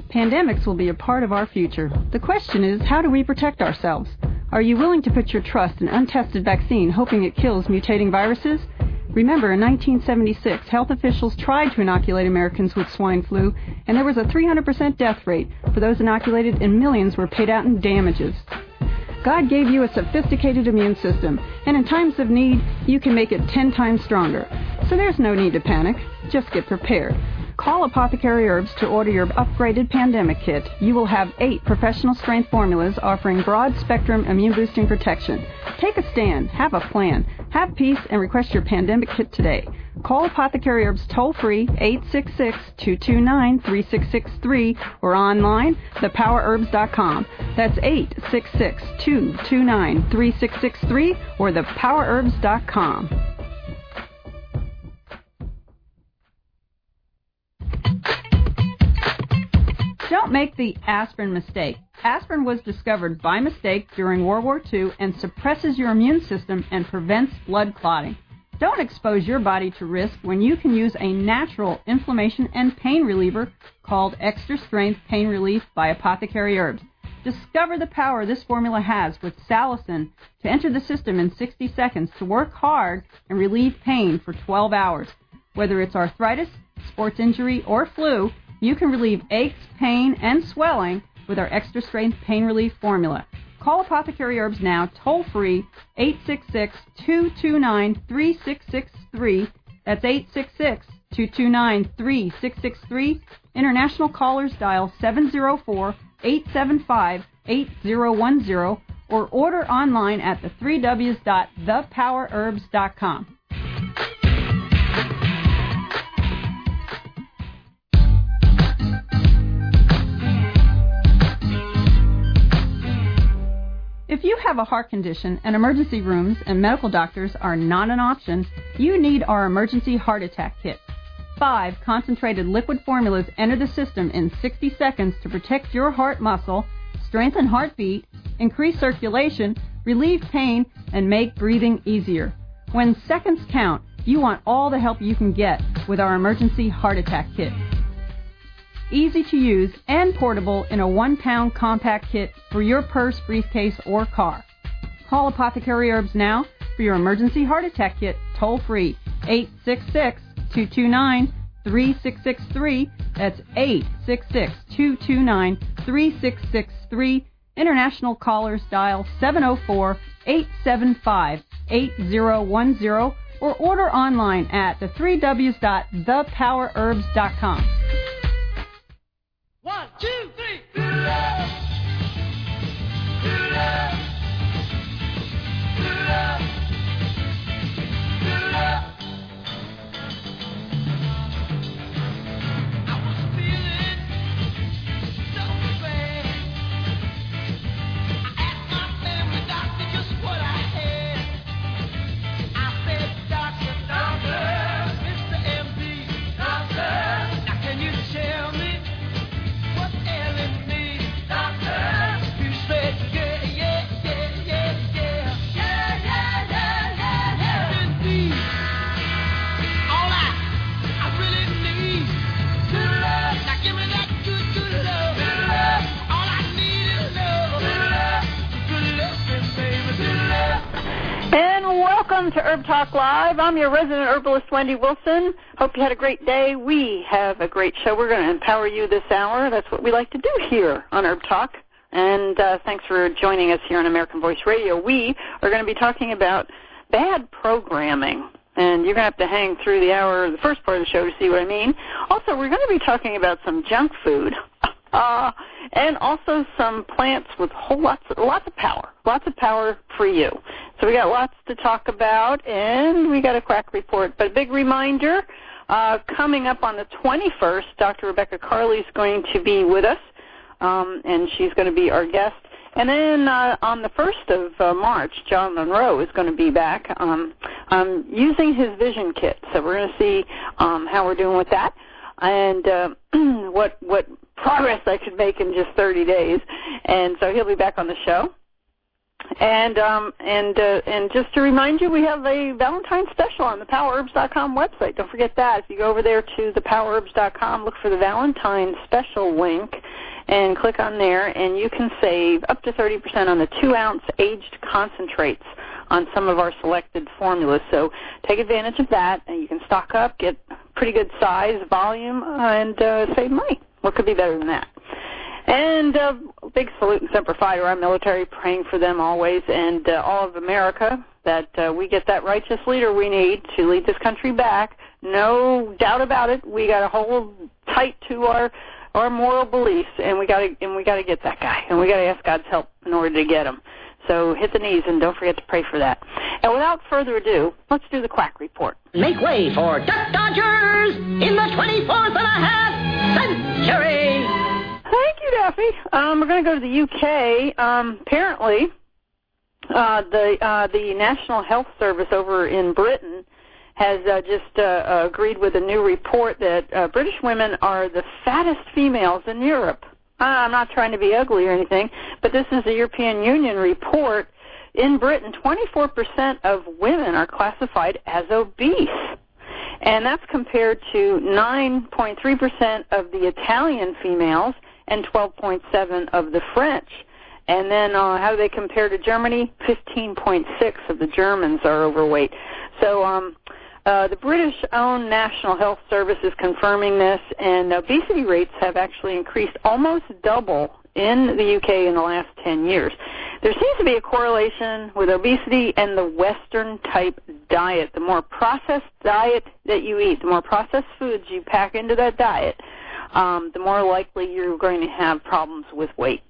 Pandemics will be a part of our future. The question is, how do we protect ourselves? Are you willing to put your trust in untested vaccine, hoping it kills mutating viruses? Remember, in 1976, health officials tried to inoculate Americans with swine flu, and there was a 300% death rate for those inoculated, and millions were paid out in damages. God gave you a sophisticated immune system, and in times of need, you can make it 10 times stronger. So there's no need to panic. Just get prepared. Call Apothecary Herbs to order your upgraded pandemic kit. You will have 8 professional-strength formulas offering broad-spectrum immune-boosting protection. Take a stand. Have a plan. Have peace and request your pandemic kit today. Call Apothecary Herbs toll-free 866-229-3663 or online, thepowerherbs.com. That's 866-229-3663 or thepowerherbs.com. Don't make the aspirin mistake. Aspirin was discovered by mistake during World War II and suppresses your immune system and prevents blood clotting. Don't expose your body to risk when you can use a natural inflammation and pain reliever called Extra Strength Pain Relief by Apothecary Herbs. Discover the power this formula has with salicin to enter the system in 60 seconds to work hard and relieve pain for 12 hours. Whether it's arthritis, sports injury, or flu, you can relieve aches, pain, and swelling with our Extra Strength Pain Relief formula. Call Apothecary Herbs now, toll-free, 866-229-3663. That's 866-229-3663. International callers dial 704-875-8010 or order online at the 3Ws.thepowerherbs.com. If you have a heart condition and emergency rooms and medical doctors are not an option, you need our emergency heart attack kit. 5 concentrated liquid formulas enter the system in 60 seconds to protect your heart muscle, strengthen heartbeat, increase circulation, relieve pain, and make breathing easier. When seconds count, you want all the help you can get with our emergency heart attack kit. Easy to use and portable in a 1-pound compact kit for your purse, briefcase, or car. Call Apothecary Herbs now for your emergency heart attack kit, toll-free, 866-229-3663. That's 866-229-3663. International callers dial 704-875-8010 or order online at the 3Ws.thepowerherbs.com. 1, 2, 3. Do love. Do love. Do love. Do love. I was feeling so bad. I asked my family doctor just what I had. I said, Doctor, Mr. MD, Doctor, now can you tell me what's ailing me, Doctor? You said, yeah, yeah, yeah, yeah, yeah. Yeah, yeah, yeah, yeah, yeah. Indeed. All I really need. Good love. Now give me that good, good love. Good love. All I need is love. Good love. Good love, baby. Good love. And welcome to Herb Talk Live. I'm your resident herbalist, Wendy Wilson. Hope you had a great day. We have a great show. We're going to empower you this hour. That's what we like to do here on Herb Talk. And thanks for joining us here on American Voice Radio. We are going to be talking about bad programming. And you're going to have to hang through the hour, the first part of the show, to see what I mean. Also, we're going to be talking about some junk food. And also some plants with lots of power for you. So we got lots to talk about, and we got a quack report. But a big reminder, coming up on the 21st, Dr. Rebecca Carley is going to be with us, and she's going to be our guest. And then on the 1st of March, John Monroe is going to be back using his vision kit. So we're going to see how we're doing with that and what progress I could make in just 30 days. And so he'll be back on the show. And just to remind you, we have a Valentine's special on the PowerHerbs.com website. Don't forget that. If you go over there to the PowerHerbs.com, look for the Valentine's special link, and click on there, and you can save up to 30% on the 2-ounce aged concentrates on some of our selected formulas. So take advantage of that, and you can stock up, get pretty good size, volume, and save money. What could be better than that? And big salute and semper fi to our military, praying for them always, and all of America, that we get that righteous leader we need to lead this country back. No doubt about it. We got to hold tight to our moral beliefs, and we got to get that guy, and we got to ask God's help in order to get him. So hit the knees and don't forget to pray for that. And without further ado, let's do the Quack Report. Make way for Duck Dodgers in the 24th and a half century. Thank you, Daffy. We're going to go to the UK. Apparently, the National Health Service over in Britain has just agreed with a new report that British women are the fattest females in Europe. I'm not trying to be ugly or anything, but this is a European Union report. In Britain, 24% of women are classified as obese, and that's compared to 9.3% of the Italian females and 12.7% of the French. And then how do they compare to Germany? 15.6% of the Germans are overweight. So the British-owned National Health Service is confirming this, and obesity rates have actually increased almost double in the UK in the last 10 years. There seems to be a correlation with obesity and the Western-type diet. The more processed diet that you eat, the more processed foods you pack into that diet, the more likely you're going to have problems with weight.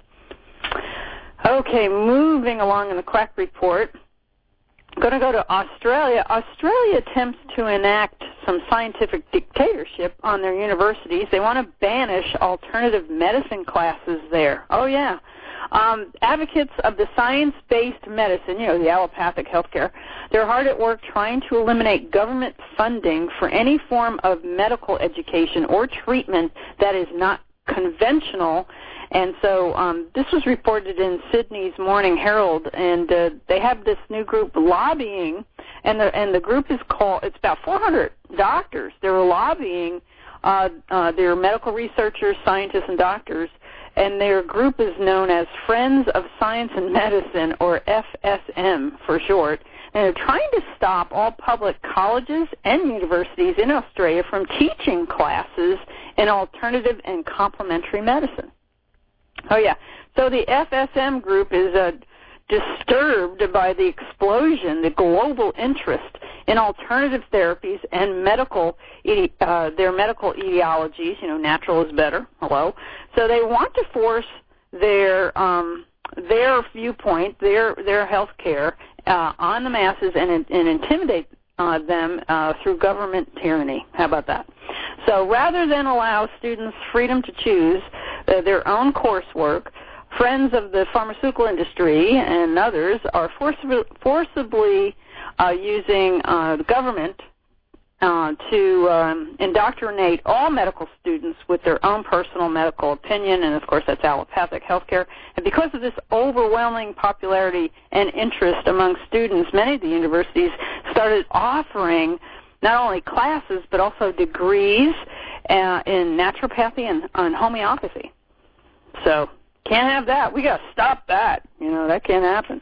Okay, moving along in the Quack Report. I'm going to go to Australia. Australia attempts to enact some scientific dictatorship on their universities. They want to banish alternative medicine classes there. Oh, yeah. Advocates of the science-based medicine, the allopathic healthcare, they're hard at work trying to eliminate government funding for any form of medical education or treatment that is not conventional. And so this was reported in Sydney's Morning Herald, and they have this new group lobbying, and the group is called, it's about 400 doctors. They're lobbying, they're medical researchers, scientists, and doctors, and their group is known as Friends of Science and Medicine, or FSM for short. And they're trying to stop all public colleges and universities in Australia from teaching classes in alternative and complementary medicine. Oh, yeah. So the FSM group is disturbed by the explosion, the global interest in alternative therapies and their medical ideologies. Natural is better. Hello. So they want to force their viewpoint, their health care on the masses and intimidate them through government tyranny. How about that? So rather than allow students freedom to choose their own coursework, Friends of the pharmaceutical industry and others are forcibly using the government to indoctrinate all medical students with their own personal medical opinion, and of course that's allopathic healthcare. And because of this overwhelming popularity and interest among students, many of the universities started offering not only classes but also degrees in naturopathy and homeopathy. So can't have that. We got to stop that. That can't happen.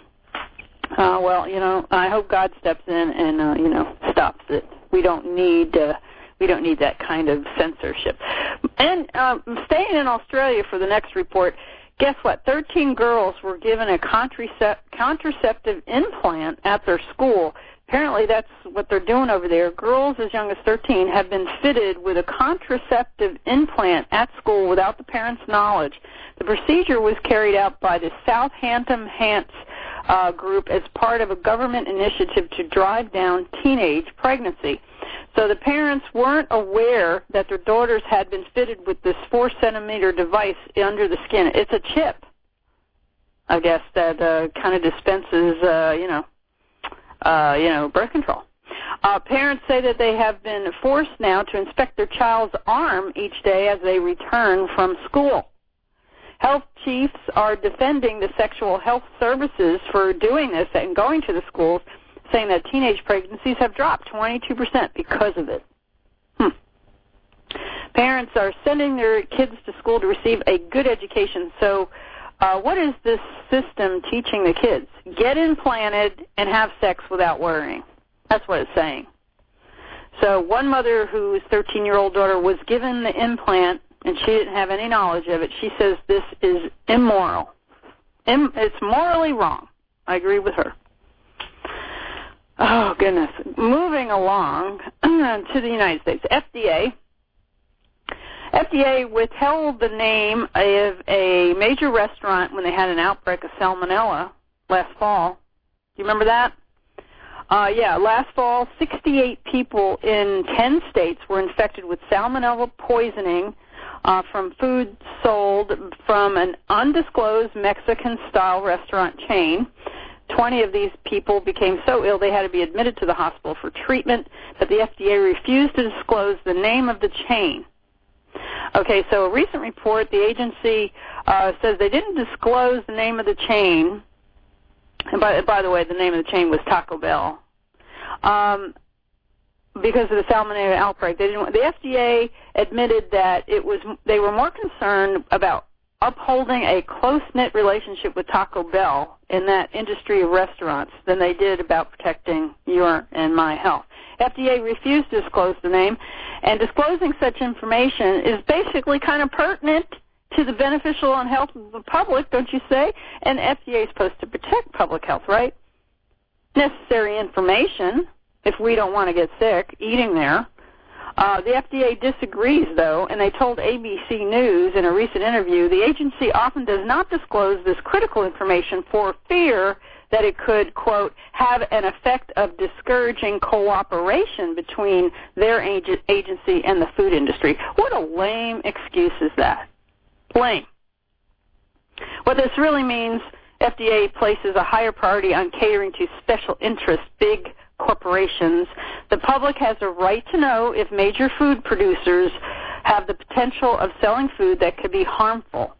I hope God steps in and stops it. We don't need that kind of censorship. And staying in Australia for the next report, guess what? 13 girls were given a contraceptive implant at their school. Apparently that's what they're doing over there. Girls as young as 13 have been fitted with a contraceptive implant at school without the parents' knowledge. The procedure was carried out by the Southampton Hants group as part of a government initiative to drive down teenage pregnancy. So the parents weren't aware that their daughters had been fitted with this 4-centimeter device under the skin. It's a chip, I guess, that kind of dispenses, birth control. Parents say that they have been forced now to inspect their child's arm each day as they return from school. Health chiefs are defending the sexual health services for doing this and going to the schools, saying that teenage pregnancies have dropped 22% because of it. Parents are sending their kids to school to receive a good education. So what is this system teaching the kids? Get implanted and have sex without worrying. That's what it's saying. So one mother whose 13-year-old daughter was given the implant and she didn't have any knowledge of it, she says this is immoral. It's morally wrong. I agree with her. Oh, goodness. Moving along to the United States. FDA withheld the name of a major restaurant when they had an outbreak of salmonella last fall. Do you remember that? Last fall, 68 people in 10 states were infected with salmonella poisoning from food sold from an undisclosed Mexican-style restaurant chain. 20 of these people became so ill they had to be admitted to the hospital for treatment, but the FDA refused to disclose the name of the chain. Okay, so a recent report, the agency says they didn't disclose the name of the chain. And by the way, the name of the chain was Taco Bell. Because of the salmonella outbreak, the FDA admitted that they were more concerned about upholding a close-knit relationship with Taco Bell in that industry of restaurants than they did about protecting your and my health. FDA refused to disclose the name, and disclosing such information is basically kind of pertinent to the beneficial and health of the public, don't you say? And FDA is supposed to protect public health, right? Necessary information if we don't want to get sick eating there. The FDA disagrees, though, and they told ABC News in a recent interview the agency often does not disclose this critical information for fear that it could, quote, have an effect of discouraging cooperation between their agency and the food industry. What a lame excuse is that? Lame. What this really means, FDA places a higher priority on catering to special interest, big corporations. The public has a right to know if major food producers have the potential of selling food that could be harmful.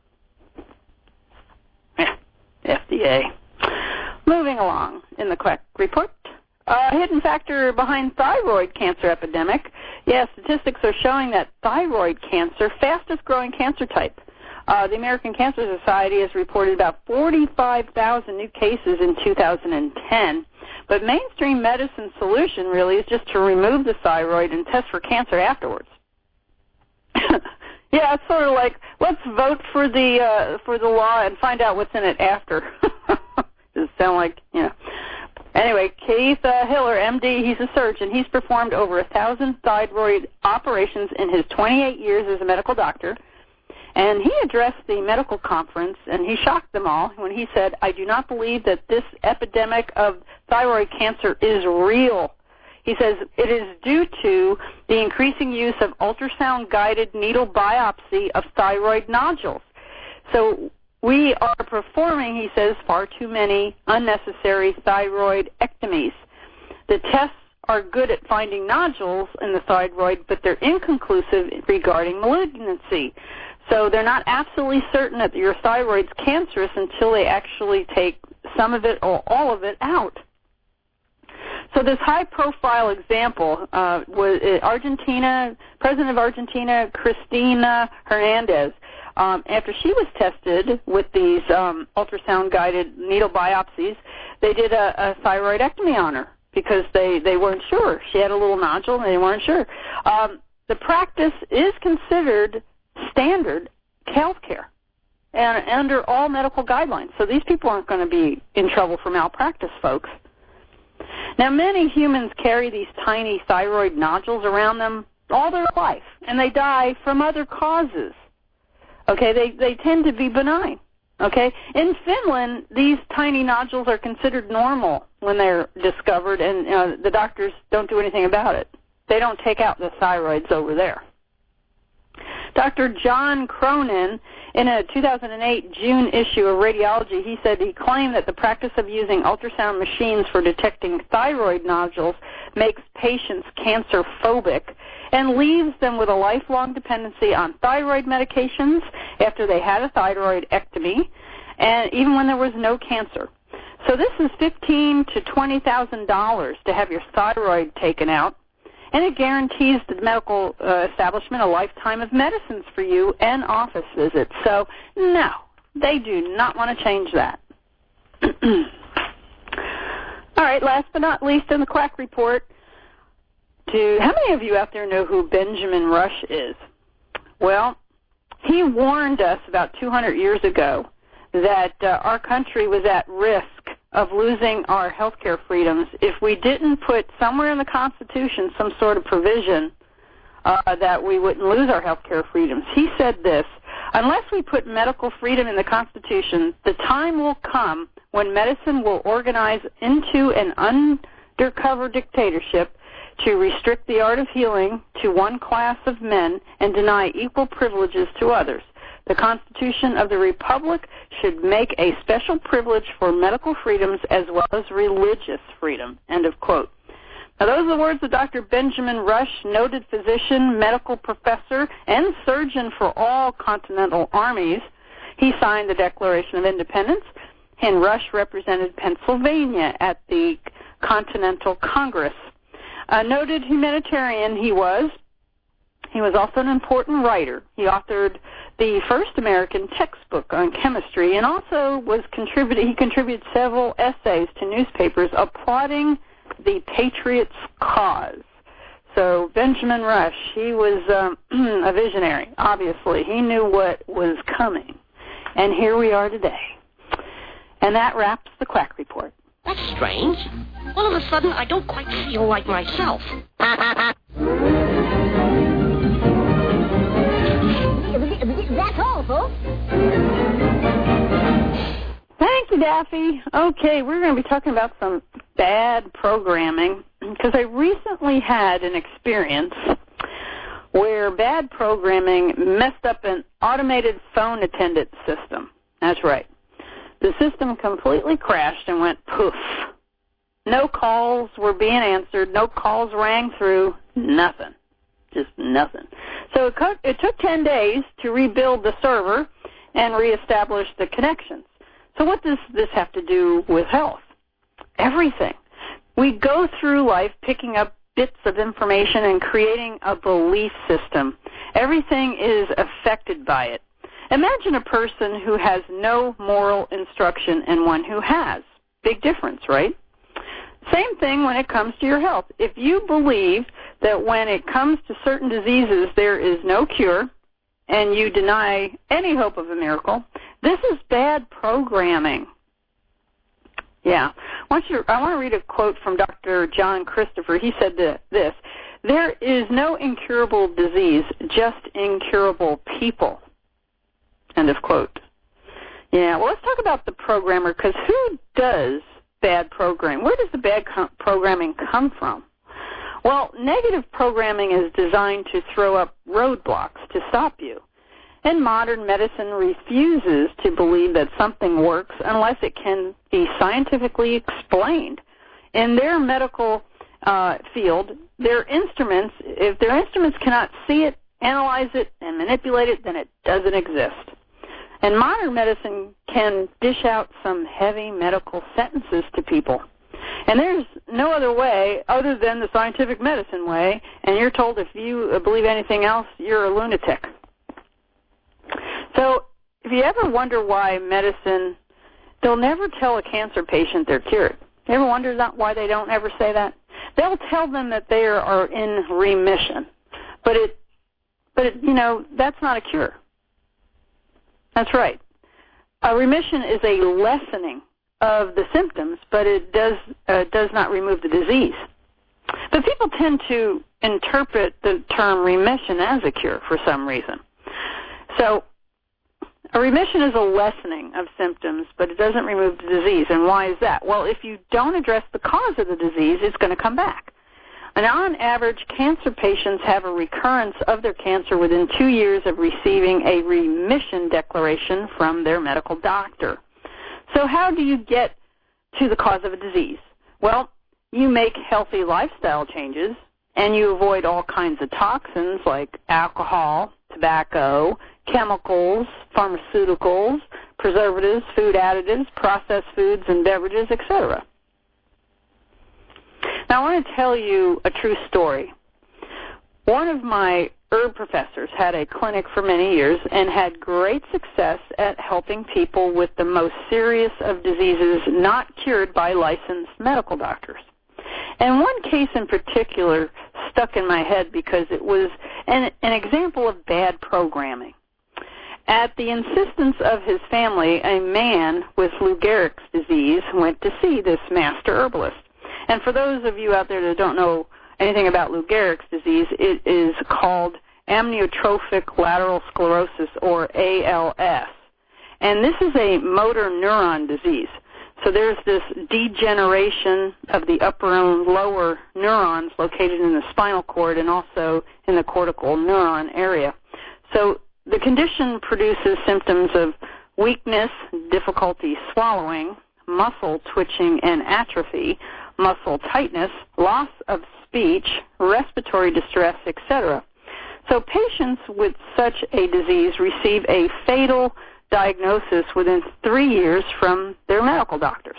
FDA. Moving along in the Quack Report. A hidden factor behind thyroid cancer epidemic. Yes, statistics are showing that thyroid cancer, fastest growing cancer type. The American Cancer Society has reported about 45,000 new cases in 2010. But mainstream medicine solution really is just to remove the thyroid and test for cancer afterwards. Yeah, it's sort of like let's vote for the law and find out what's in it after. Does it sound like, you know? Anyway, Keith Hiller, MD, he's a surgeon. He's performed over 1,000 thyroid operations in his 28 years as a medical doctor. And he addressed the medical conference, and he shocked them all when he said, I do not believe that this epidemic of thyroid cancer is real. He says it is due to the increasing use of ultrasound-guided needle biopsy of thyroid nodules. So we are performing, he says, far too many unnecessary thyroidectomies. The tests are good at finding nodules in the thyroid, but they're inconclusive regarding malignancy. So they're not absolutely certain that your thyroid's cancerous until they actually take some of it or all of it out. So this high-profile example was Argentina, President of Argentina, Cristina Hernandez. After she was tested with these ultrasound-guided needle biopsies, they did a thyroidectomy on her because they weren't sure. She had a little nodule and they weren't sure. The practice is considered standard health care and under all medical guidelines. So these people aren't going to be in trouble for malpractice, folks. Now, many humans carry these tiny thyroid nodules around them all their life, and they die from other causes. Okay, they tend to be benign. Okay, in Finland, these tiny nodules are considered normal when they're discovered, and the doctors don't do anything about it. They don't take out the thyroids over there. Dr. John Cronin, in a 2008 June issue of Radiology, he said he claimed that the practice of using ultrasound machines for detecting thyroid nodules makes patients cancer phobic and leaves them with a lifelong dependency on thyroid medications after they had a thyroidectomy, and even when there was no cancer. So this is $15,000 to $20,000 to have your thyroid taken out. and it guarantees the medical establishment a lifetime of medicines for you and office visits. So, no, they do not want to change that. All right, last but not least in the Quack Report, how many of you out there know who Benjamin Rush is? Well, he warned us about 200 years ago that our country was at risk of losing our health care freedoms if we didn't put somewhere in the Constitution some sort of provision that we wouldn't lose our health care freedoms. He said this: unless we put medical freedom in the Constitution, the time will come when medicine will organize into an undercover dictatorship to restrict the art of healing to one class of men and deny equal privileges to others. The Constitution of the Republic should make a special privilege for medical freedoms as well as religious freedom. End of quote. Now, those are the words of Dr. Benjamin Rush, noted physician, medical professor, and surgeon for all continental armies. He signed the Declaration of Independence, and Rush represented Pennsylvania at the Continental Congress. A noted humanitarian he was. He was also an important writer. He authored the first American textbook on chemistry, and also he contributed several essays to newspapers applauding the Patriots' cause. So Benjamin Rush, he was a visionary, obviously. He knew what was coming. And here we are today. And that wraps the Quack Report. That's strange. All of a sudden, I don't quite feel like myself. That's all, folks. Thank you, Daffy. Okay, we're going to be talking about some bad programming, because I recently had an experience where bad programming messed up an automated phone attendant system. That's right. The system completely crashed and went poof. No calls were being answered. No calls rang through. Nothing. Just nothing. So it took 10 days to rebuild the server and reestablish the connections. So what does this have to do with health? Everything. We go through life picking up bits of information and creating a belief system. Everything is affected by it. Imagine a person who has no moral instruction and one who has. Big difference, right? Same thing when it comes to your health. If you believe that when it comes to certain diseases there is no cure and you deny any hope of a miracle, this is bad programming. Yeah. I want to read a quote from Dr. John Christopher. He said this: there is no incurable disease, just incurable people. End of quote. Yeah, well, let's talk about the programmer, because who does bad programming? Where does the bad programming come from? Well, negative programming is designed to throw up roadblocks to stop you. And modern medicine refuses to believe that something works unless it can be scientifically explained. In their medical field, if their instruments cannot see it, analyze it, and manipulate it, then it doesn't exist. And modern medicine can dish out some heavy medical sentences to people. And there's no other way other than the scientific medicine way, and you're told if you believe anything else, you're a lunatic. So if you ever wonder why medicine, they'll never tell a cancer patient they're cured. You ever wonder why they don't ever say that? They'll tell them that they are in remission. But that's not a cure. That's right. A remission is a lessening of the symptoms, but it does not remove the disease. But people tend to interpret the term remission as a cure for some reason. So a remission is a lessening of symptoms, but it doesn't remove the disease. And why is that? Well, if you don't address the cause of the disease, it's going to come back. And on average, cancer patients have a recurrence of their cancer within 2 years of receiving a remission declaration from their medical doctor. So how do you get to the cause of a disease? Well, you make healthy lifestyle changes, and you avoid all kinds of toxins like alcohol, tobacco, chemicals, pharmaceuticals, preservatives, food additives, processed foods and beverages, etc. Now, I want to tell you a true story. One of my herb professors had a clinic for many years and had great success at helping people with the most serious of diseases not cured by licensed medical doctors. And one case in particular stuck in my head because it was an example of bad programming. At the insistence of his family, a man with Lou Gehrig's disease went to see this master herbalist. And for those of you out there that don't know anything about Lou Gehrig's disease, it is called amyotrophic lateral sclerosis, or ALS. And this is a motor neuron disease. So there's this degeneration of the upper and lower neurons located in the spinal cord and also in the cortical neuron area. So the condition produces symptoms of weakness, difficulty swallowing, muscle twitching and atrophy, muscle tightness, loss of speech, respiratory distress, etc. So patients with such a disease receive a fatal diagnosis within 3 years from their medical doctors.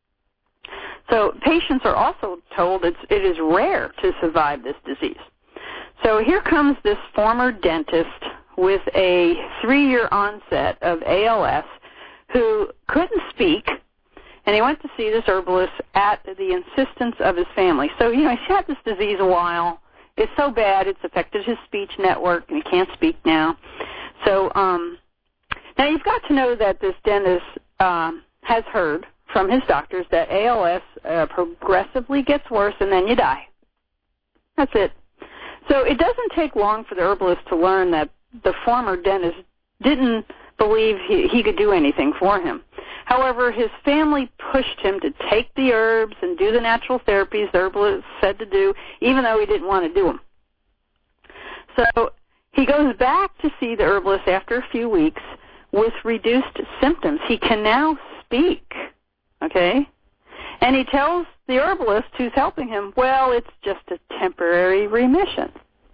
So patients are also told it is rare to survive this disease. So here comes this former dentist with a 3-year onset of ALS who couldn't speak, and he went to see this herbalist at the insistence of his family. So, he's had this disease a while. It's so bad it's affected his speech network, and he can't speak now. So now you've got to know that this dentist has heard from his doctors that ALS progressively gets worse and then you die. That's it. So it doesn't take long for the herbalist to learn that the former dentist didn't believe he could do anything for him. However, his family pushed him to take the herbs and do the natural therapies the herbalist said to do, even though he didn't want to do them. So he goes back to see the herbalist after a few weeks with reduced symptoms. He can now speak, okay? And he tells the herbalist who's helping him, well, it's just a temporary remission.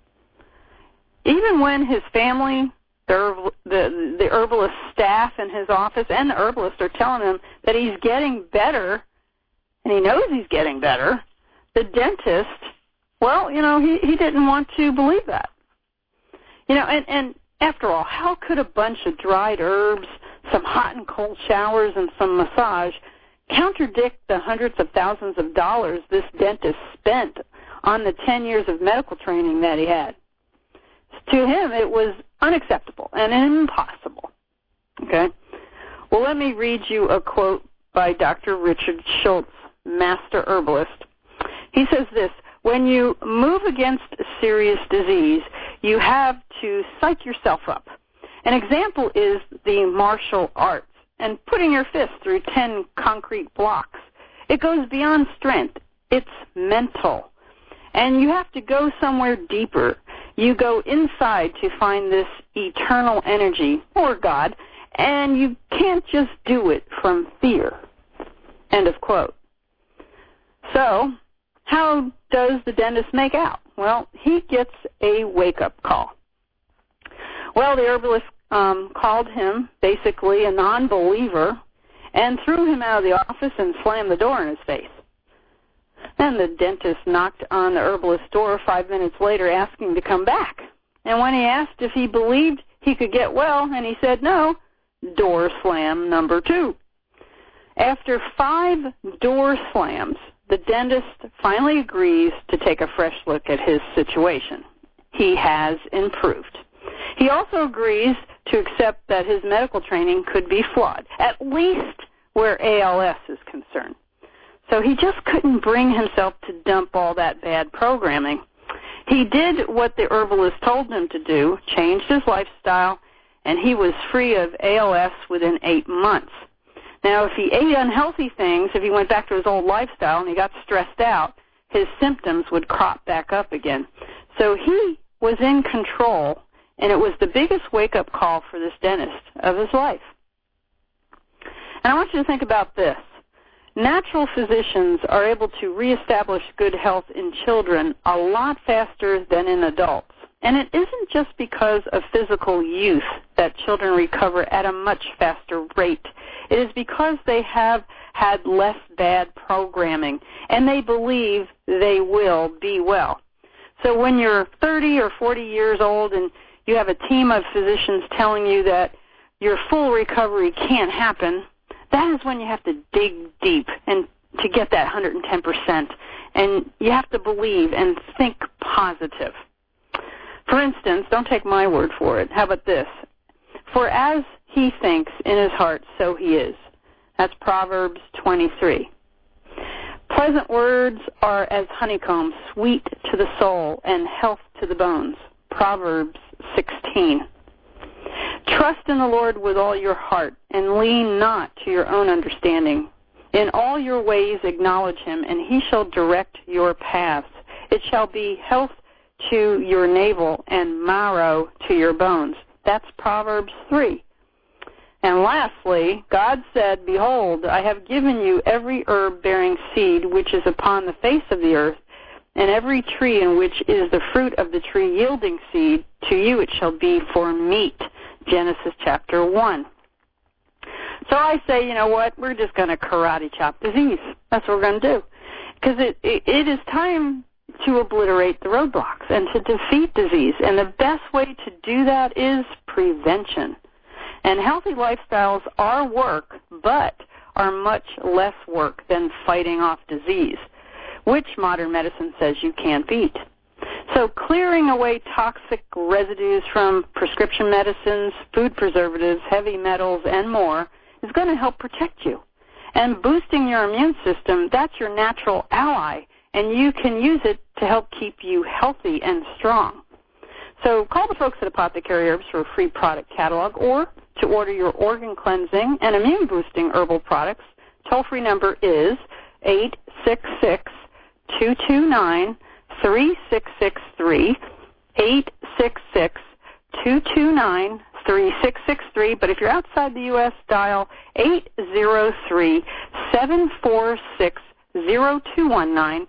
Even when his family, the herbalist staff in his office and the herbalist are telling him that he's getting better, and he knows he's getting better, the dentist, well, he didn't want to believe that. And after all, how could a bunch of dried herbs, some hot and cold showers, and some massage contradict the hundreds of thousands of dollars this dentist spent on the 10 years of medical training that he had? To him, it was unacceptable and impossible. Okay? Well, let me read you a quote by Dr. Richard Schultz, master herbalist. He says this: when you move against serious disease, you have to psych yourself up. An example is the martial arts and putting your fist through 10 concrete blocks. It goes beyond strength. It's mental. And you have to go somewhere deeper. You go inside to find this eternal energy, or God, and you can't just do it from fear. End of quote. So, how does the dentist make out? Well, he gets a wake-up call. Well, the herbalist called him basically a non-believer and threw him out of the office and slammed the door in his face. Then the dentist knocked on the herbalist's door 5 minutes later asking to come back. And when he asked if he believed he could get well, and he said no, door slam number 2. After 5 door slams, the dentist finally agrees to take a fresh look at his situation. He has improved. He also agrees to accept that his medical training could be flawed, at least where ALS is concerned. So he just couldn't bring himself to dump all that bad programming. He did what the herbalist told him to do, changed his lifestyle, and he was free of ALS within 8 months. Now, if he ate unhealthy things, if he went back to his old lifestyle and he got stressed out, his symptoms would crop back up again. So he was in control, and it was the biggest wake-up call for this dentist of his life. And I want you to think about this. Natural physicians are able to reestablish good health in children a lot faster than in adults. And it isn't just because of physical youth that children recover at a much faster rate. It is because they have had less bad programming, and they believe they will be well. So when you're 30 or 40 years old and you have a team of physicians telling you that your full recovery can't happen, that is when you have to dig deep and to get that 110%. And you have to believe and think positive. For instance, don't take my word for it. How about this? For as he thinks in his heart, so he is. That's Proverbs 23. Pleasant words are as honeycomb, sweet to the soul and health to the bones. Proverbs 16. Trust in the Lord with all your heart and lean not to your own understanding. In all your ways acknowledge him, and he shall direct your paths. It shall be health to your navel and marrow to your bones. That's Proverbs 3. And lastly, God said, Behold, I have given you every herb bearing seed which is upon the face of the earth, and every tree in which is the fruit of the tree yielding seed, to you it shall be for meat. Genesis chapter 1. So I say, you know what, we're just going to karate chop disease. That's what we're going to do. Because it is time to obliterate the roadblocks and to defeat disease. And the best way to do that is prevention. And healthy lifestyles are work, but are much less work than fighting off disease, which modern medicine says you can't beat. So clearing away toxic residues from prescription medicines, food preservatives, heavy metals, and more is going to help protect you. And boosting your immune system, that's your natural ally, and you can use it to help keep you healthy and strong. So call the folks at Apothecary Herbs for a free product catalog or to order your organ cleansing and immune boosting herbal products. Toll-free number is 866-229-3663, 866-229-3663. But if you're outside the U.S., dial 803-746-0219,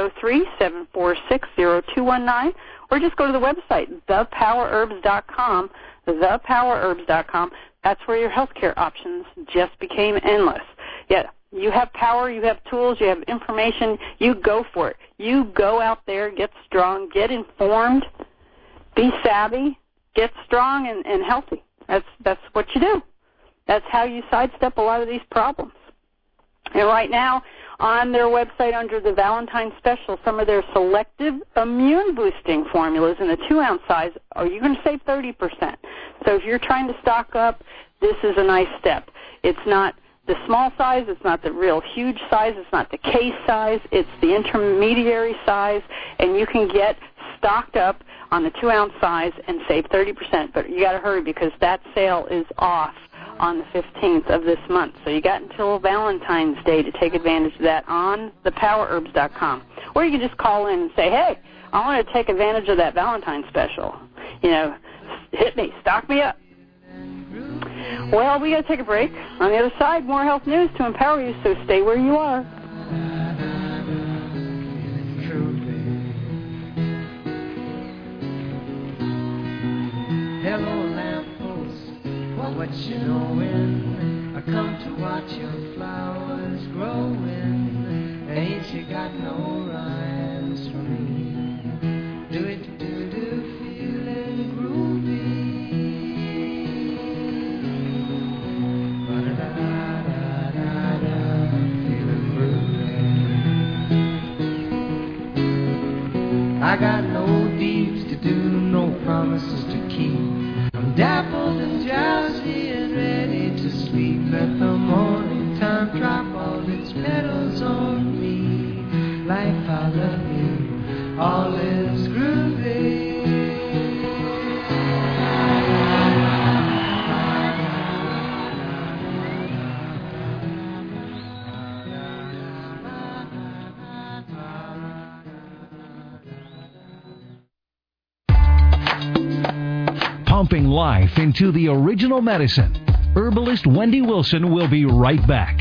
803-746-0219, or just go to the website, thepowerherbs.com, thepowerherbs.com. That's where your healthcare options just became endless. Yeah, you have power, you have tools, you have information, you go for it. You go out there, get strong, get informed, be savvy, get strong and healthy. That's what you do. That's how you sidestep a lot of these problems. And right now, on their website under the Valentine's Special, some of their selective immune-boosting formulas in the 2-ounce size, you're going to save 30%. So if you're trying to stock up, this is a nice step. It's not the small size, it's not the real huge size, it's not the case size, it's the intermediary size, and you can get stocked up on the 2-ounce size and save 30%. But you got to hurry because that sale is off on the 15th of this month. So you got until Valentine's Day to take advantage of that on thepowerherbs.com. Or you can just call in and say, hey, I want to take advantage of that Valentine's special. You know, hit me, stock me up. Well, we got to take a break. On the other side, more health news to empower you, so stay where you are. Hello, lamppost, what you knowin'? I come to watch your flowers growin'. Ain't you got no rhymes for me? Do it, feelin' groovy. Ba-da-da-da-da-da, feelin' groovy. I got no deeds to do, no promises to keep. I'm dappled and drowsy and ready to sleep. Let the morning time drop all its petals on me. Life, I love you, all is groovy. Pumping life into the original medicine. Herbalist Wendy Wilson will be right back.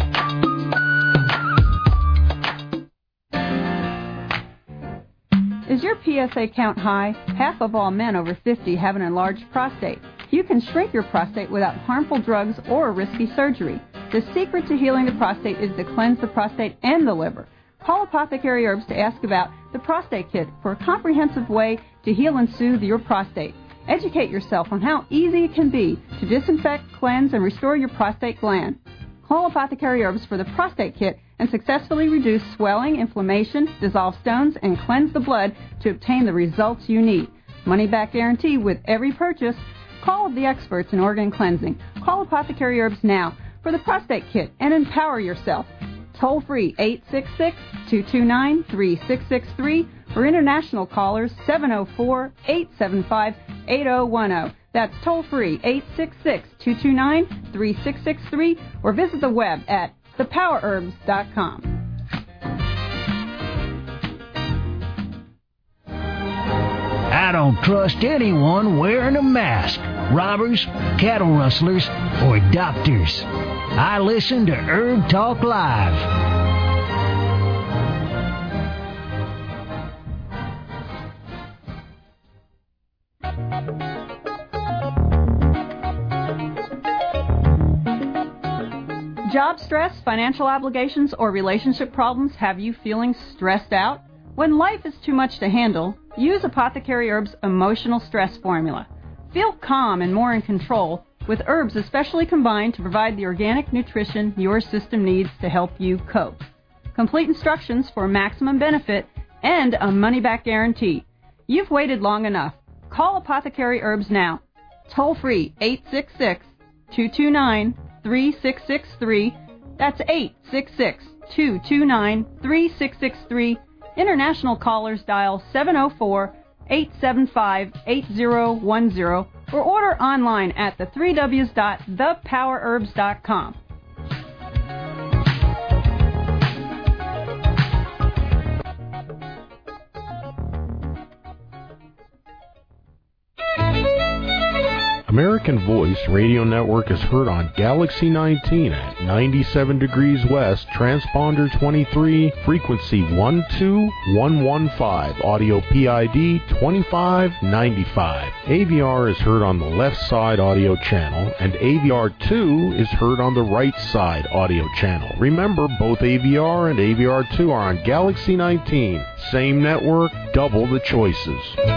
Is your PSA count high? Half of all men over 50 have an enlarged prostate. You can shrink your prostate without harmful drugs or risky surgery. The secret to healing the prostate is to cleanse the prostate and the liver. Call Apothecary Herbs to ask about the Prostate Kit for a comprehensive way to heal and soothe your prostate. Educate yourself on how easy it can be to disinfect, cleanse, and restore your prostate gland. Call Apothecary Herbs for the Prostate Kit and successfully reduce swelling, inflammation, dissolve stones, and cleanse the blood to obtain the results you need. Money-back guarantee with every purchase. Call the experts in organ cleansing. Call Apothecary Herbs now for the Prostate Kit and empower yourself. Toll free 866-229-3663 or international callers 704-875-8010. That's toll free 866-229-3663 or visit the web at thepowerherbs.com. I don't trust anyone wearing a mask. Robbers, cattle rustlers, or doctors. I listen to Herb Talk Live. Job stress, financial obligations, or relationship problems have you feeling stressed out? When life is too much to handle, use Apothecary Herbs' emotional stress formula. Feel calm and more in control with herbs especially combined to provide the organic nutrition your system needs to help you cope. Complete instructions for maximum benefit and a money-back guarantee. You've waited long enough. Call Apothecary Herbs now. Toll free 866-229-3663. That's 866-229-3663. International callers dial 704-875-8010 or order online at the3ws.thepowerherbs.com. American Voice Radio Network is heard on Galaxy 19 at 97 degrees west, transponder 23, frequency 12115, audio PID 2595. AVR is heard on the left side audio channel, and AVR2 is heard on the right side audio channel. Remember, both AVR and AVR2 are on Galaxy 19. Same network, double the choices.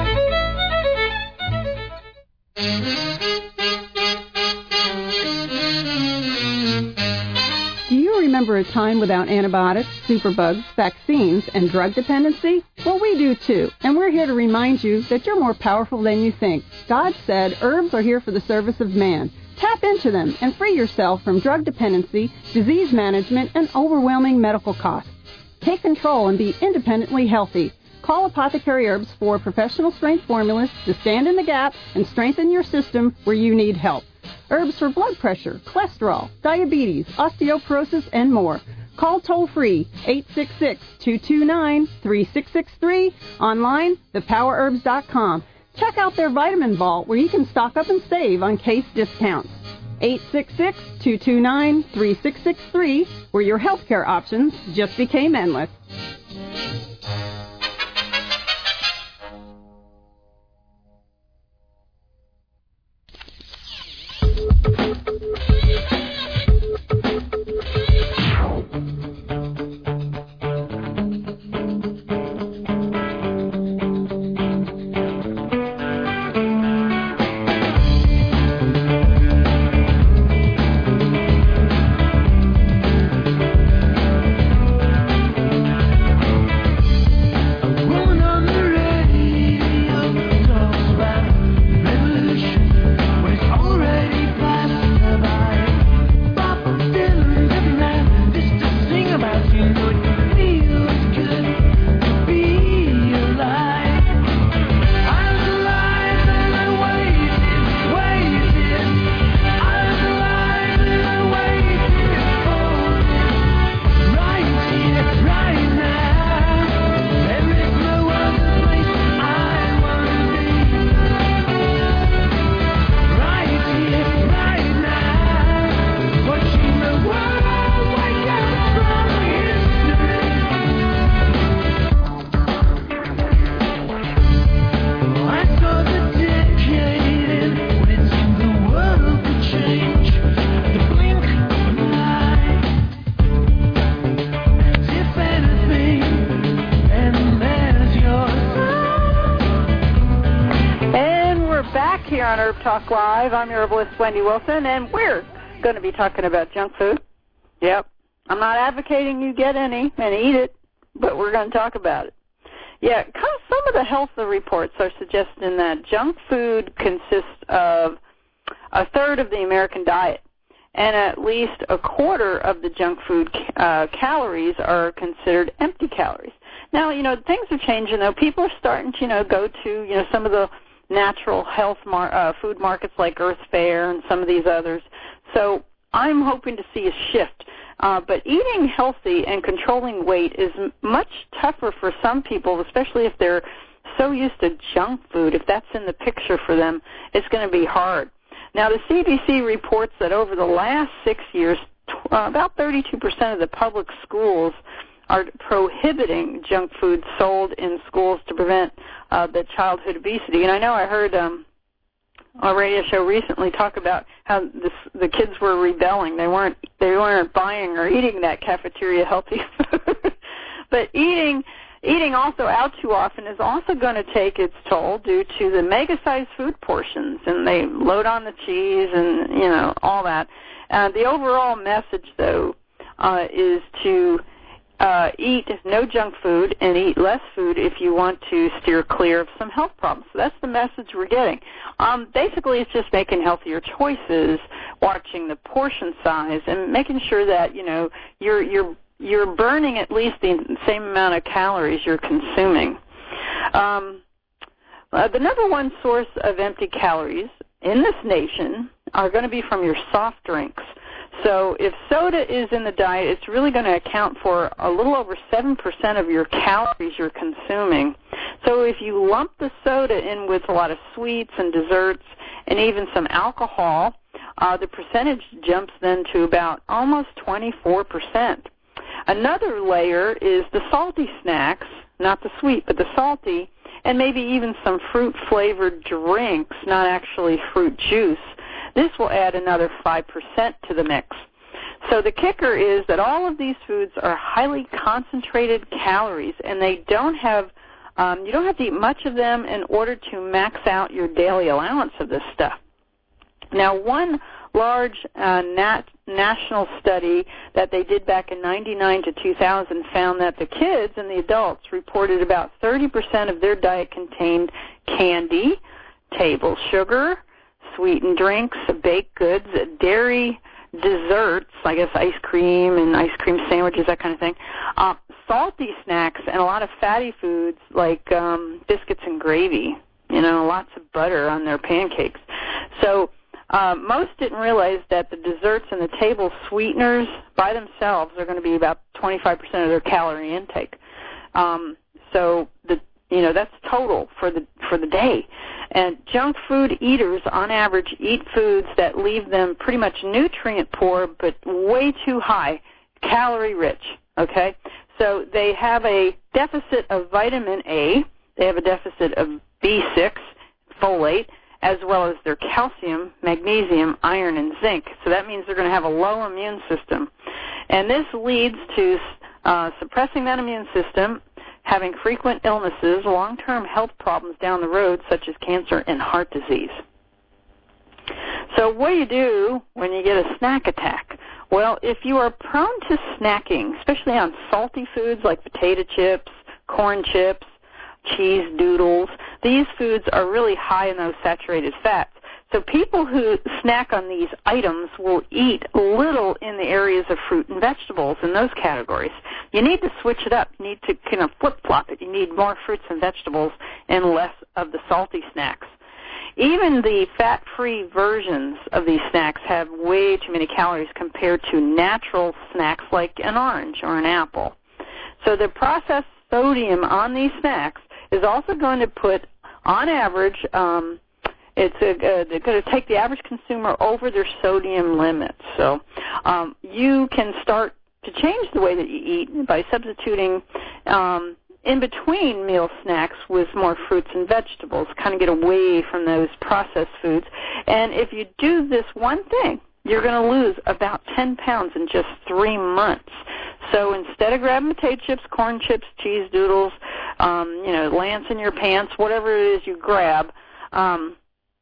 Remember a time without antibiotics, superbugs, vaccines, and drug dependency? Well, we do too, and we're here to remind you that you're more powerful than you think. God said herbs are here for the service of man. Tap into them and free yourself from drug dependency, disease management, and overwhelming medical costs. Take control and be independently healthy. Call Apothecary Herbs for professional strength formulas to stand in the gap and strengthen your system where you need help. Herbs for blood pressure, cholesterol, diabetes, osteoporosis, and more. Call toll-free 866-229-3663. Online, thepowerherbs.com. Check out their vitamin vault where you can stock up and save on case discounts. 866-229-3663, where your healthcare options just became endless. Talk Live. I'm your herbalist, Wendy Wilson, and we're going to be talking about junk food. Yep. I'm not advocating you get any and eat it, but we're going to talk about it. Yeah, some of the health reports are suggesting that junk food consists of a third of the American diet, and at least a quarter of the junk food calories are considered empty calories. Now, things are changing, though. People are starting to, go to, some of the natural health food markets like Earth Fare and some of these others. So I'm hoping to see a shift. But eating healthy and controlling weight is much tougher for some people, especially if they're so used to junk food. If that's in the picture for them, it's going to be hard. Now, the CDC reports that over the last 6 years, about 32% of the public schools are prohibiting junk food sold in schools to prevent the childhood obesity. And I know I heard a radio show recently talk about how the kids were rebelling. They weren't buying or eating that cafeteria healthy food. But eating also out too often is also going to take its toll due to the mega-sized food portions, and they load on the cheese and all that. The overall message, though, is to eat no junk food and eat less food if you want to steer clear of some health problems. So that's the message we're getting. Basically, it's just making healthier choices, watching the portion size, and making sure that you're burning at least the same amount of calories you're consuming. The number one source of empty calories in this nation are going to be from your soft drinks. So if soda is in the diet, it's really going to account for a little over 7% of your calories you're consuming. So if you lump the soda in with a lot of sweets and desserts and even some alcohol, the percentage jumps then to about almost 24%. Another layer is the salty snacks, not the sweet, but the salty, and maybe even some fruit-flavored drinks, not actually fruit juice. This will add another 5% to the mix. So the kicker is that all of these foods are highly concentrated calories, and they don't have you don't have to eat much of them in order to max out your daily allowance of this stuff. Now, one large national study that they did back in 99 to 2000 found that the kids and the adults reported about 30% of their diet contained candy, table sugar, sweetened drinks, baked goods, dairy, desserts, I guess ice cream and ice cream sandwiches, that kind of thing, salty snacks, and a lot of fatty foods like biscuits and gravy, lots of butter on their pancakes. So most didn't realize that the desserts and the table sweeteners by themselves are going to be about 25% of their calorie intake. So that's total for the day. And junk food eaters, on average, eat foods that leave them pretty much nutrient poor, but way too high, calorie rich. Okay, so they have a deficit of vitamin A, they have a deficit of B6, folate, as well as their calcium, magnesium, iron, and zinc. So that means they're going to have a low immune system. And this leads to suppressing that immune system, having frequent illnesses, long-term health problems down the road, such as cancer and heart disease. So what do you do when you get a snack attack? Well, if you are prone to snacking, especially on salty foods like potato chips, corn chips, cheese doodles, these foods are really high in those saturated fats. So people who snack on these items will eat little in the areas of fruit and vegetables in those categories. You need to switch it up. You need to kind of flip-flop it. You need more fruits and vegetables and less of the salty snacks. Even the fat-free versions of these snacks have way too many calories compared to natural snacks like an orange or an apple. So the processed sodium on these snacks is also going to put, on average, they're going to take the average consumer over their sodium limits. So you can start to change the way that you eat by substituting in between meal snacks with more fruits and vegetables, kind of get away from those processed foods. And if you do this one thing, you're going to lose about 10 pounds in just 3 months. So instead of grabbing potato chips, corn chips, cheese doodles, Lance in your pants, whatever it is you grab,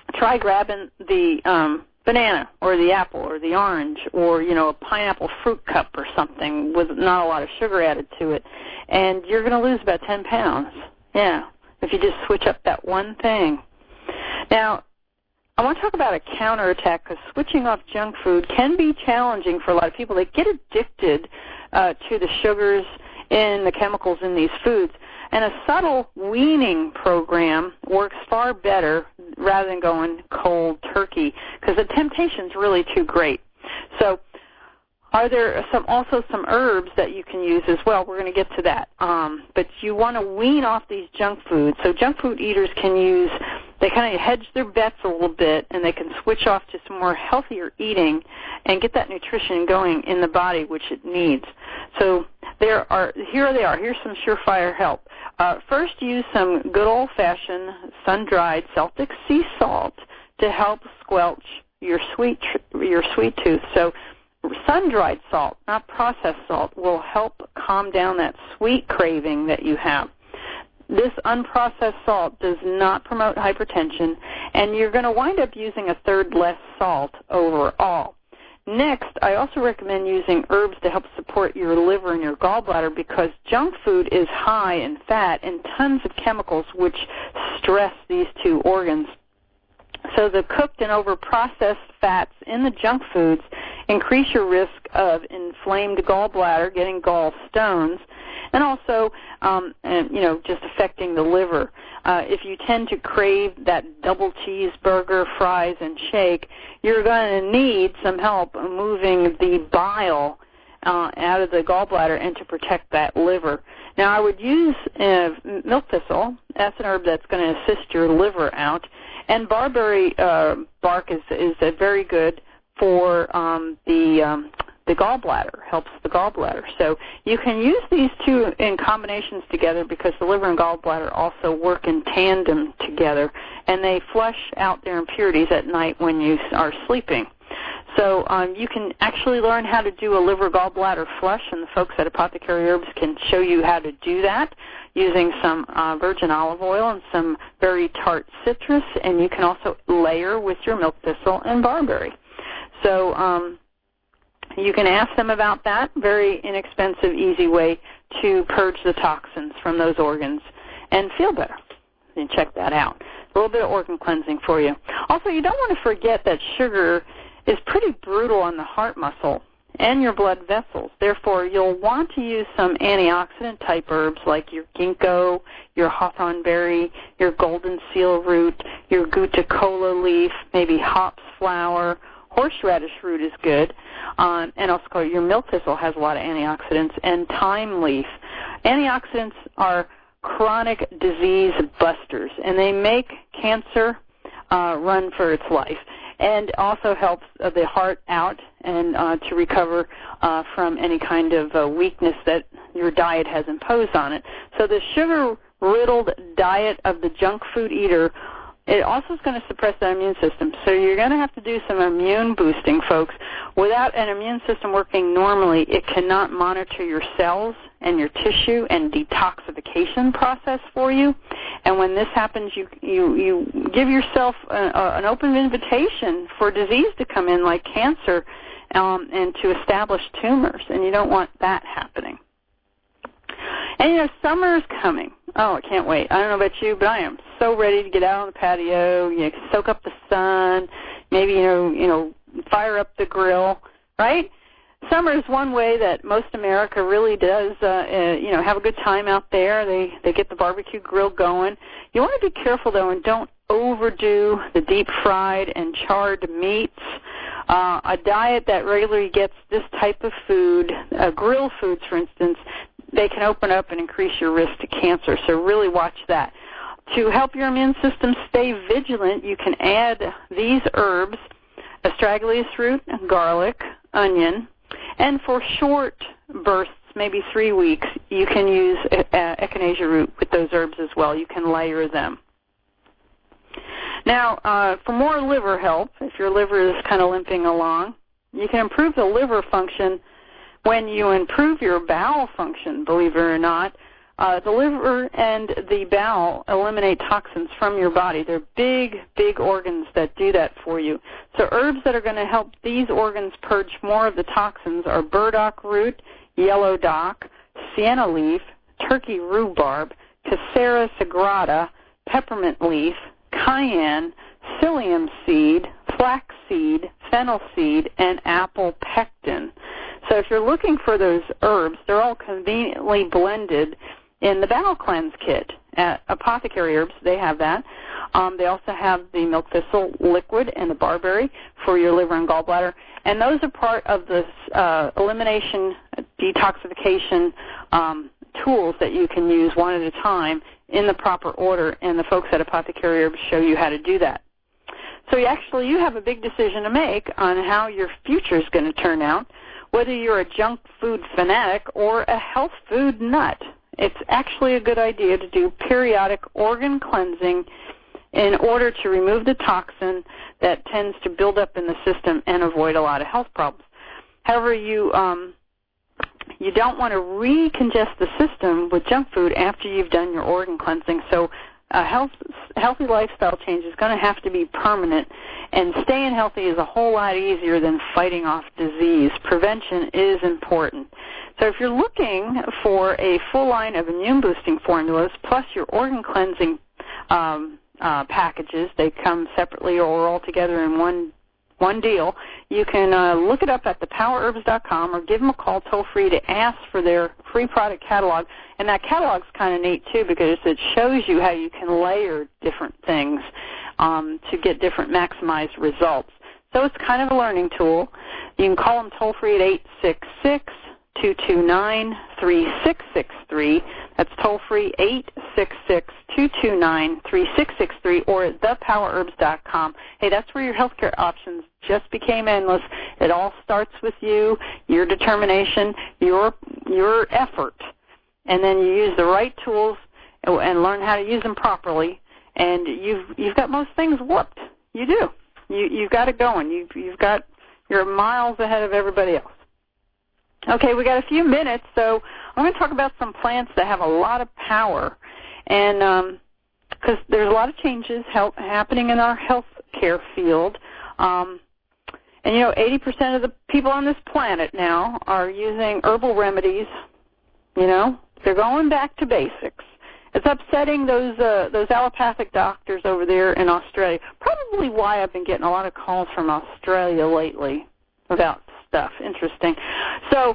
try grabbing the banana or the apple or the orange or, a pineapple fruit cup or something with not a lot of sugar added to it, and you're going to lose about 10 pounds. Yeah, if you just switch up that one thing. Now, I want to talk about a counterattack because switching off junk food can be challenging for a lot of people. They get addicted to the sugars and the chemicals in these foods. And a subtle weaning program works far better rather than going cold turkey because the temptation's really too great. So are there also some herbs that you can use as well? We're going to get to that. But you want to wean off these junk foods. So junk food eaters they kind of hedge their bets a little bit, and they can switch off to some more healthier eating and get that nutrition going in the body, which it needs. So here they are. Here's some surefire help. First, use some good old-fashioned sun-dried Celtic sea salt to help squelch your sweet tooth. So sun-dried salt, not processed salt, will help calm down that sweet craving that you have. This unprocessed salt does not promote hypertension, and you're going to wind up using a third less salt overall. Next, I also recommend using herbs to help support your liver and your gallbladder because junk food is high in fat and tons of chemicals which stress these two organs. So the cooked and over-processed fats in the junk foods increase your risk of inflamed gallbladder, getting gallstones, and also, just affecting the liver. If you tend to crave that double cheeseburger, fries, and shake, you're going to need some help moving the bile out of the gallbladder and to protect that liver. Now, I would use milk thistle. That's an herb that's going to assist your liver out. And barberry bark is very good for the gallbladder, helps the gallbladder. So you can use these two in combinations together because the liver and gallbladder also work in tandem together, and they flush out their impurities at night when you are sleeping. So you can actually learn how to do a liver gallbladder flush, and the folks at Apothecary Herbs can show you how to do that using some virgin olive oil and some very tart citrus, and you can also layer with your milk thistle and barberry. So you can ask them about that. Very inexpensive, easy way to purge the toxins from those organs and feel better. And check that out. A little bit of organ cleansing for you. Also, you don't want to forget that sugar is pretty brutal on the heart muscle and your blood vessels. Therefore, you'll want to use some antioxidant-type herbs like your ginkgo, your hawthorn berry, your golden seal root, your Gutta-cola leaf, maybe hops flower. Horseradish root is good, and also your milk thistle has a lot of antioxidants, and thyme leaf. Antioxidants are chronic disease busters, and they make cancer run for its life, and also helps the heart out and to recover from any kind of weakness that your diet has imposed on it. So the sugar-riddled diet of the junk food eater, it also is going to suppress the immune system. So you're going to have to do some immune boosting, folks. Without an immune system working normally, it cannot monitor your cells and your tissue and detoxification process for you. And when this happens, you give yourself an open invitation for disease to come in like cancer and to establish tumors, and you don't want that happening. And, summer is coming. Oh, I can't wait. I don't know about you, but I am so ready to get out on the patio, soak up the sun, maybe, fire up the grill, right? Summer is one way that most America really does, have a good time out there. They get the barbecue grill going. You want to be careful, though, and don't overdo the deep-fried and charred meats. A diet that regularly gets this type of food, grill foods, for instance, they can open up and increase your risk to cancer, so really watch that. To help your immune system stay vigilant, you can add these herbs, astragalus root, garlic, onion, and for short bursts, maybe 3 weeks, you can use echinacea root with those herbs as well. You can layer them. Now, for more liver help, if your liver is kind of limping along, you can improve the liver function when you improve your bowel function, believe it or not. The liver and the bowel eliminate toxins from your body. They're big, big organs that do that for you. So herbs that are going to help these organs purge more of the toxins are burdock root, yellow dock, sienna leaf, turkey rhubarb, Cassera sagrada, peppermint leaf, cayenne, psyllium seed, flax seed, fennel seed, and apple pectin. So if you're looking for those herbs, they're all conveniently blended in the Bowel Cleanse Kit. At Apothecary Herbs, they have that. They also have the milk thistle liquid and the barberry for your liver and gallbladder. And those are part of the elimination, detoxification tools that you can use one at a time in the proper order, and the folks at Apothecary Herbs show you how to do that. So you have a big decision to make on how your future is going to turn out, whether you're a junk food fanatic or a health food nut. It's actually a good idea to do periodic organ cleansing in order to remove the toxin that tends to build up in the system and avoid a lot of health problems. However, you don't want to recongest the system with junk food after you've done your organ cleansing. So a healthy lifestyle change is going to have to be permanent, and staying healthy is a whole lot easier than fighting off disease. Prevention is important. So if you're looking for a full line of immune-boosting formulas plus your organ cleansing packages, they come separately or all together in one deal, you can look it up at thepowerherbs.com or give them a call toll-free to ask for their free product catalog. And that catalog's kind of neat, too, because it shows you how you can layer different things to get different maximized results. So it's kind of a learning tool. You can call them toll-free at 866-229-3663. That's toll-free 866-229-3663 or at thepowerherbs.com. Hey, that's where your healthcare options just became endless. It all starts with you, your determination, your effort. And then you use the right tools and learn how to use them properly, and you've got most things whooped. You do. You've got it going. You're miles ahead of everybody else. Okay, we got a few minutes, so I'm going to talk about some plants that have a lot of power, and because there's a lot of changes happening in our health care field, and 80% of the people on this planet now are using herbal remedies. They're going back to basics. It's upsetting those allopathic doctors over there in Australia. Probably why I've been getting a lot of calls from Australia lately about stuff. Interesting. So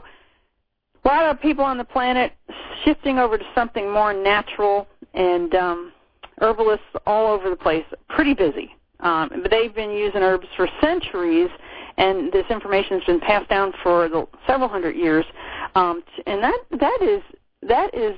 a lot of people on the planet shifting over to something more natural, and herbalists all over the place, pretty busy. But they've been using herbs for centuries, and this information has been passed down for several hundred years. And that is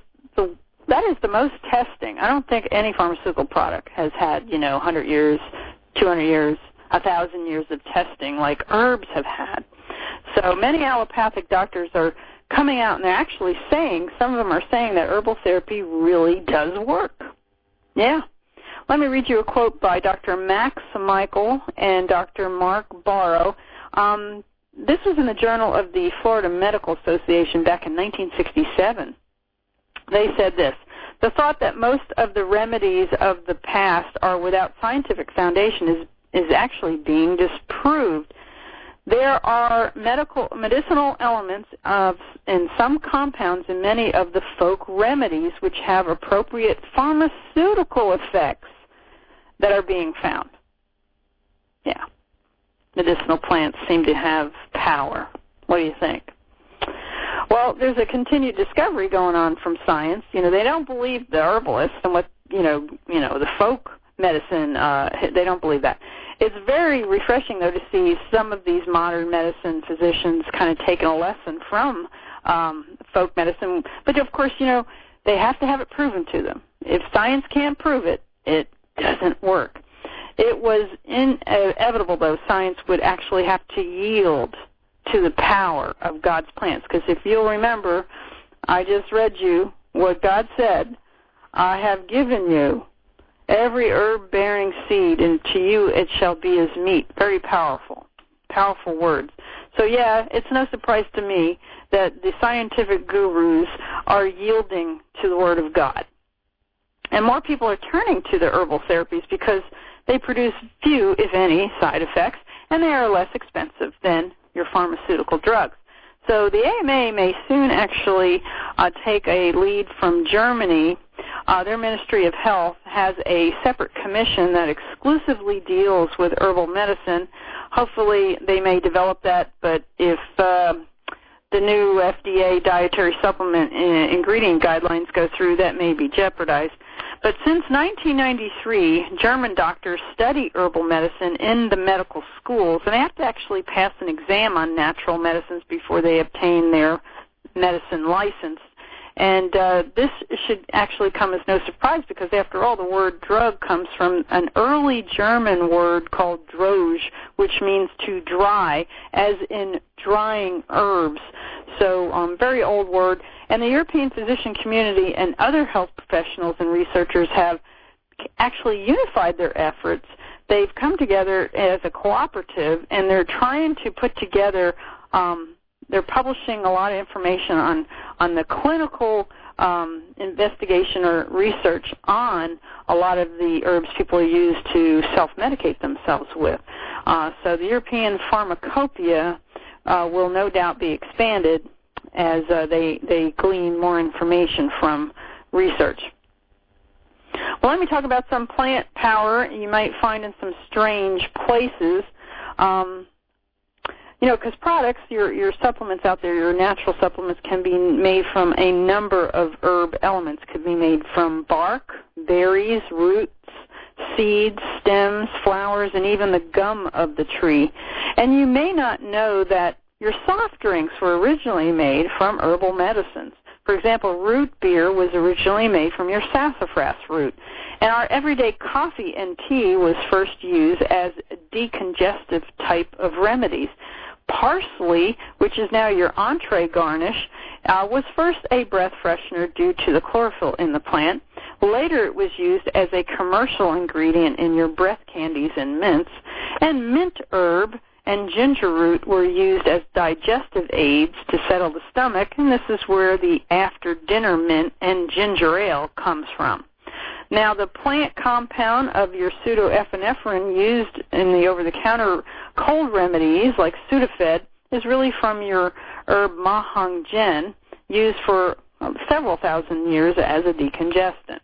the most testing. I don't think any pharmaceutical product has had 100 years, 200 years, 1,000 years of testing like herbs have had. So many allopathic doctors are coming out, and they're actually saying, some of them are saying that herbal therapy really does work. Yeah. Let me read you a quote by Dr. Max Michael and Dr. Mark Barrow. This was in the Journal of the Florida Medical Association back in 1967. They said this: the thought that most of the remedies of the past are without scientific foundation is actually being disproved. There are medicinal elements in some compounds in many of the folk remedies which have appropriate pharmaceutical effects that are being found. Yeah. Medicinal plants seem to have power. What do you think? Well, there's a continued discovery going on from science. They don't believe the herbalists and what, the folk medicine, they don't believe that. It's very refreshing, though, to see some of these modern medicine physicians kind of taking a lesson from folk medicine. But, of course, they have to have it proven to them. If science can't prove it, it doesn't work. It was inevitable, though, science would actually have to yield to the power of God's plants. Because if you'll remember, I just read you what God said, I have given you every herb-bearing seed, and to you it shall be as meat. Very powerful words. So, yeah, it's no surprise to me that the scientific gurus are yielding to the Word of God. And more people are turning to the herbal therapies because they produce few, if any, side effects, and they are less expensive than your pharmaceutical drugs. So the AMA may soon actually take a lead from Germany. Their Ministry of Health has a separate commission that exclusively deals with herbal medicine. Hopefully they may develop that, but if the new FDA dietary supplement ingredient guidelines go through, that may be jeopardized. But since 1993, German doctors study herbal medicine in the medical schools, and they have to actually pass an exam on natural medicines before they obtain their medicine license. And this should actually come as no surprise because, after all, the word drug comes from an early German word called droge, which means to dry, as in drying herbs. So very old word. And the European physician community and other health professionals and researchers have actually unified their efforts. They've come together as a cooperative, and they're trying to put together they're publishing a lot of information on the clinical investigation or research on a lot of the herbs people use to self-medicate themselves with. So the European pharmacopoeia will no doubt be expanded as they glean more information from research. Well, let me talk about some plant power you might find in some strange places. Because products, your supplements out there, your natural supplements can be made from a number of herb elements. Could be made from bark, berries, roots, seeds, stems, flowers, and even the gum of the tree. And you may not know that your soft drinks were originally made from herbal medicines. For example, root beer was originally made from your sassafras root. And our everyday coffee and tea was first used as decongestive type of remedies. Parsley, which is now your entree garnish, was first a breath freshener due to the chlorophyll in the plant. Later it was used as a commercial ingredient in your breath candies and mints. And mint herb and ginger root were used as digestive aids to settle the stomach, and this is where the after-dinner mint and ginger ale comes from. Now, the plant compound of your pseudoepinephrine used in the over-the-counter cold remedies like Sudafed is really from your herb Mahang Gen, used for several thousand years as a decongestant.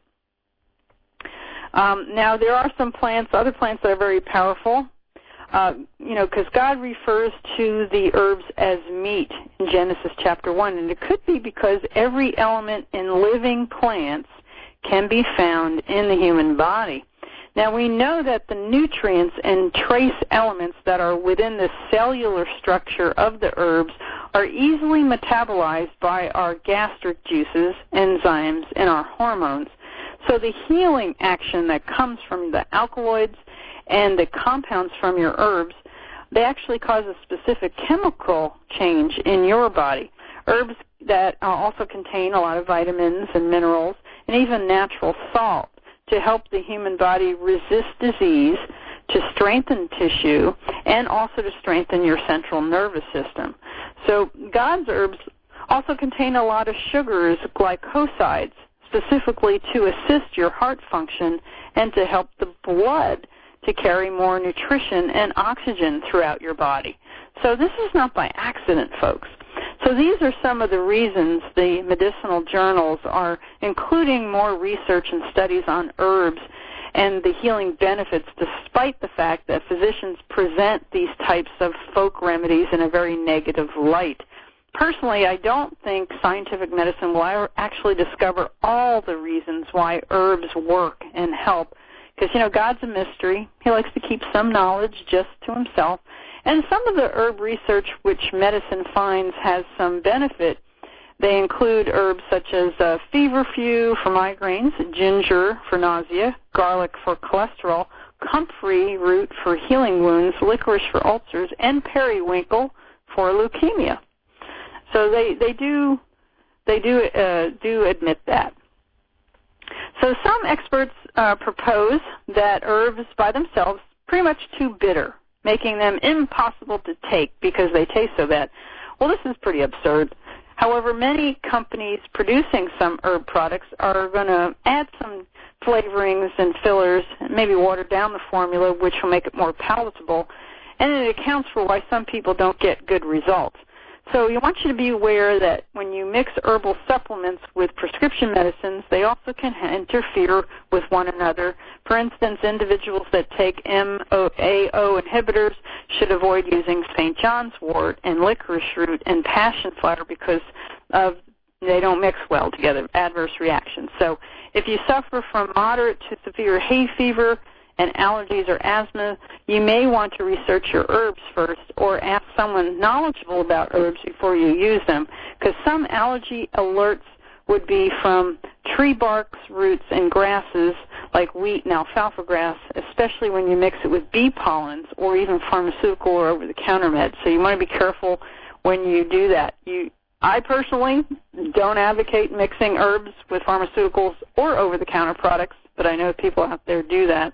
Now, there are some plants, other plants that are very powerful, because God refers to the herbs as meat in Genesis chapter 1, and it could be because every element in living plants can be found in the human body. Now, we know that the nutrients and trace elements that are within the cellular structure of the herbs are easily metabolized by our gastric juices, enzymes, and our hormones. So the healing action that comes from the alkaloids and the compounds from your herbs, they actually cause a specific chemical change in your body. Herbs that also contain a lot of vitamins and minerals and even natural salt to help the human body resist disease, to strengthen tissue, and also to strengthen your central nervous system. So God's herbs also contain a lot of sugars, glycosides, specifically to assist your heart function and to help the blood to carry more nutrition and oxygen throughout your body. So this is not by accident, folks. So these are some of the reasons the medicinal journals are including more research and studies on herbs and the healing benefits, despite the fact that physicians present these types of folk remedies in a very negative light. Personally, I don't think scientific medicine will actually discover all the reasons why herbs work and help, because, God's a mystery. He likes to keep some knowledge just to himself. And some of the herb research which medicine finds has some benefit. They include herbs such as feverfew for migraines, ginger for nausea, garlic for cholesterol, comfrey root for healing wounds, licorice for ulcers, and periwinkle for leukemia. So they do admit that. So some experts propose that herbs by themselves pretty much too bitter, making them impossible to take because they taste so bad. Well, this is pretty absurd. However, many companies producing some herb products are going to add some flavorings and fillers, maybe water down the formula, which will make it more palatable, and it accounts for why some people don't get good results. So you want you to be aware that when you mix herbal supplements with prescription medicines, they also can interfere with one another. For instance, individuals that take MAO inhibitors should avoid using St. John's wort and licorice root and passion flower because they don't mix well together, adverse reactions. So if you suffer from moderate to severe hay fever and allergies or asthma, you may want to research your herbs first or ask someone knowledgeable about herbs before you use them, because some allergy alerts would be from tree barks, roots, and grasses like wheat and alfalfa grass, especially when you mix it with bee pollens or even pharmaceutical or over-the-counter meds. So you want to be careful when you do that. I personally don't advocate mixing herbs with pharmaceuticals or over-the-counter products, but I know people out there do that.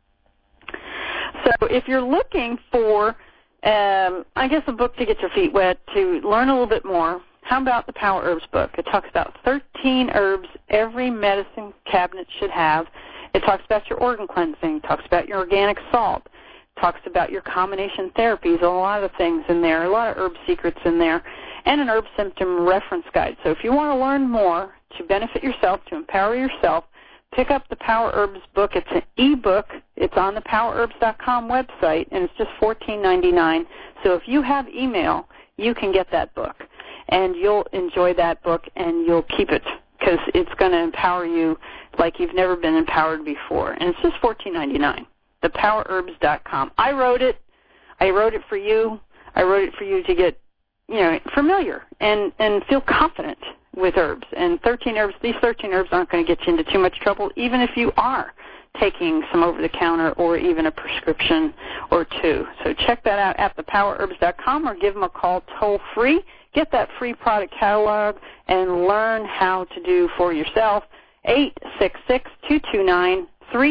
So if you're looking for, a book to get your feet wet, to learn a little bit more, how about the Power Herbs book? It talks about 13 herbs every medicine cabinet should have. It talks about your organ cleansing, talks about your organic salt, talks about your combination therapies, a lot of things in there, a lot of herb secrets in there, and an herb symptom reference guide. So if you want to learn more to benefit yourself, to empower yourself, pick up the Power Herbs book. It's an e-book. It's on the PowerHerbs.com website, and it's just $14.99. So if you have email, you can get that book, and you'll enjoy that book, and you'll keep it because it's going to empower you like you've never been empowered before. And it's just $14.99, thepowerherbs.com. I wrote it for you. I wrote it for you to get, familiar and feel confident with herbs. And 13 herbs, these 13 herbs aren't going to get you into too much trouble, even if you are taking some over-the-counter or even a prescription or two. So check that out at thepowerherbs.com or give them a call toll-free. Get that free product catalog and learn how to do for yourself. 866-229-3663,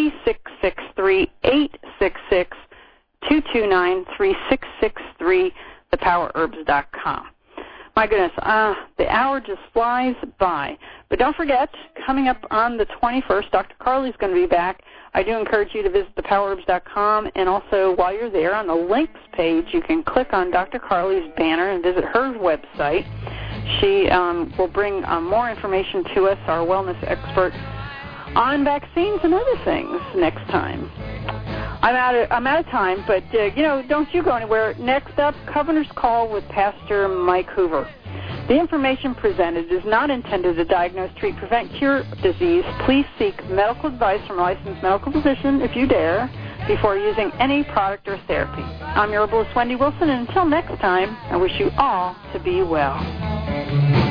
866-229-3663, thepowerherbs.com. My goodness, the hour just flies by. But don't forget, coming up on the 21st, Dr. Carly's going to be back. I do encourage you to visit thepowerherbs.com, and also while you're there, on the links page, you can click on Dr. Carly's banner and visit her website. She will bring more information to us, our wellness expert, on vaccines and other things next time. I'm out of time, but, don't you go anywhere. Next up, Governor's Call with Pastor Mike Hoover. The information presented is not intended to diagnose, treat, prevent, cure disease. Please seek medical advice from a licensed medical physician, if you dare, before using any product or therapy. I'm your herbalist, Wendy Wilson, and until next time, I wish you all to be well.